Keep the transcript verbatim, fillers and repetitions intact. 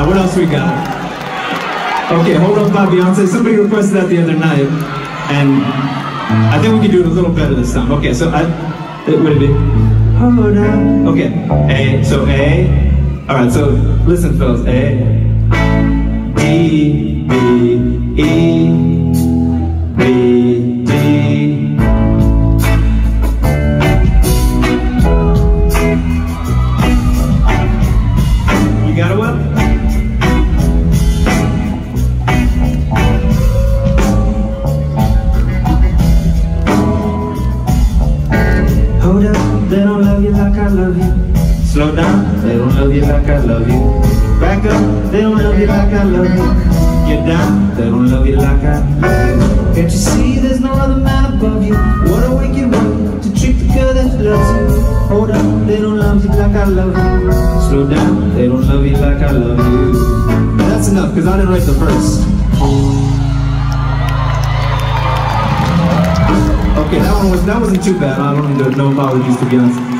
Uh, what else we got? Okay, Hold Up by Beyonce. Somebody requested that the other night, and I think we can do it a little better this time. Okay, so I, it would it be? Hold up. Okay, A, so A. All right, so listen, fellas. A, D, B, E, B, D. You got it, Will? Hold up, they don't love you like I love you. Slow down, they don't love you like I love you. Back up, they don't love you like I love you. Get down, they don't love you like I love you. Can't you see there's no other man above you? What a wicked one to treat the girl that loves you. Hold up, they don't love you like I love you. Slow down, they don't love you like I love you. That's enough, because I didn't write the verse. Okay, that one was that wasn't too bad. I don't need to, no apologies to Beyonce.